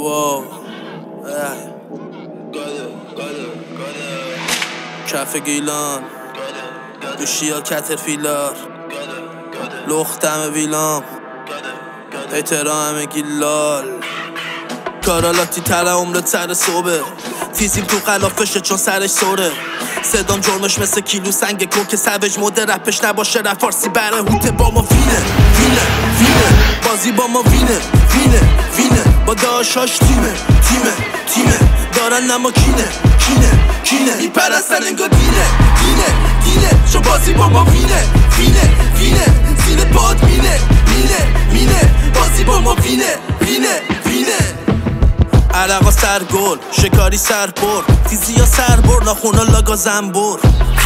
واو کف گیلان دوشیا کترفیلار لختم ویلام احترام گیلال کارالاتی تره عمرت سر صبح تیزیم تو خلافشه چون سرش سوره صدام جرمش مثل کیلو سنگ کوک سوج مده رپش نباشه رپ فارسی بره هوته با ما وینه بازی با ما وینه با داشاش تیمه دارن نما کینه میپرستن انگار دینه چون بازی با ما وینه زیر باد مینه بازی با ما وینه عرقا سرگل شکاری سرپر تیزی ها سربر ناخونا لاگا زنبر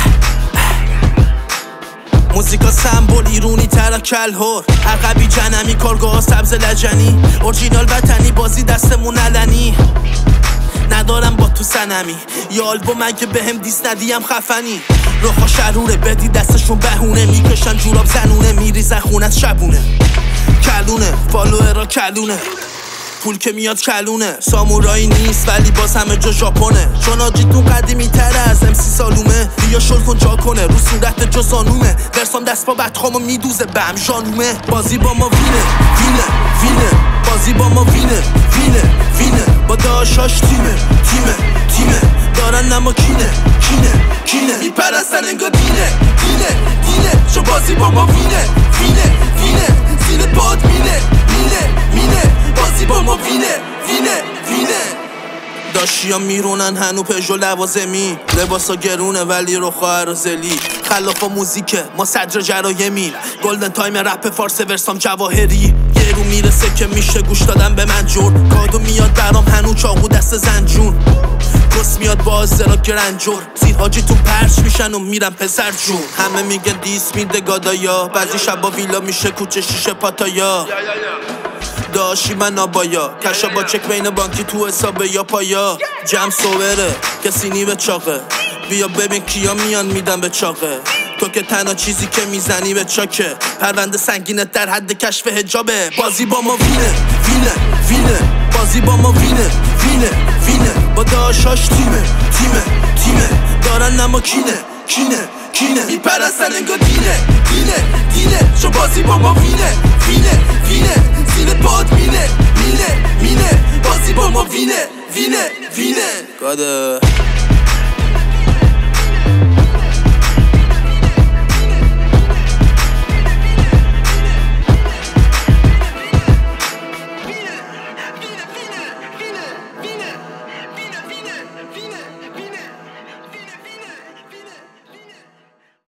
موزیکا سمبل ایرونی ترا کلهور عقبی جنمی کارگاه سبز لجنی اورجینال وطنی بازی دستمون علنی ندارم با تو سنمی یا آلبوم اگه بهم دیس ندیم خفنی روخا شروره بدی دستشون بهونه میکشن جوراب زنونه میریزن خونت شبونه کلونه فالوئرا کلونه پول که میاد کلونه سامورایی نیست ولی باز همه جا ژاپنه چون آجیتون قدیمی تره از MC سالومه بیا شل کن جا کنه رو صورت جا زانومه درسام دست با بدخامو میدوزه بهم ژانومه بازی با ما وینه بازی با ما وینه با داشاش تیمه دارن نما کینه میپرستن انگار دینه چون بازی با ما وینه زیر باد مینه بازی با ما وینه داشتیا میرونن هنو پژو لوازمی لباسا گرونه ولی رو خواهر و زلی خلافا موزیکه ما صدر جرایمی گلدن تایم رپ فارس ورسام جواهری یه رو میرسه که میشه گوش دادن به من جور کادو میاد برام هنو چاقو دست زنجون گس میاد با آزرا گرنجور زیر حاجیتون پرش میشن و میرن پسر جون همه میگن دیس میده گادایا بعضی شبا ویلا میشه کوچه شیشه پاتایا داشی من آبایا کشا با چک بین بانکی تو حسابه یا پایا جمع صوره کسی نی به چاقه بیا ببین کیا میان میدن به چاقه تو که تنها چیزی که میزنی به چاکه پرونده سنگینت در حد کشف حجابه بازی با ما وینه بازی با ما وینه با داشاش تیمه دارن نما کینه میپرستن انگار دینه چون بازی با ما وینه زیر باد مینه بازی با ما وینه گاده